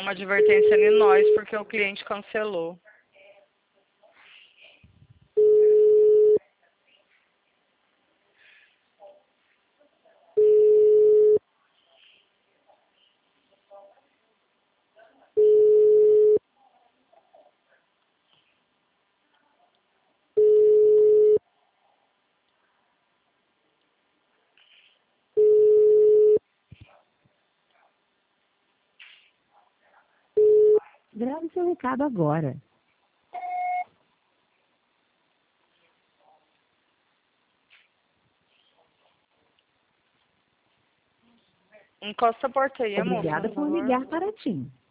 uma advertência em nós porque o cliente cancelou. Grave seu recado agora. Encosta a porta aí, moça, Obrigada por por favor. ligar para a TIM.